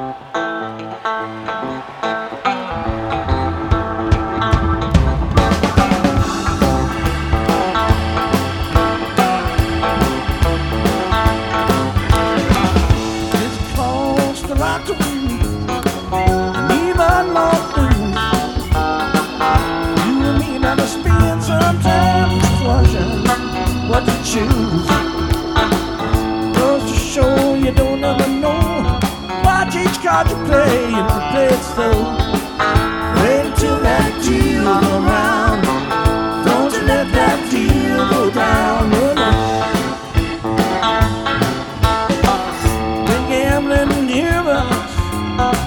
Choose. Goes to show you don't ever know. Watch each card you play and play it slow. Wait until that deal come around. Don't you let that deal go down. No, no. Been gambling in humans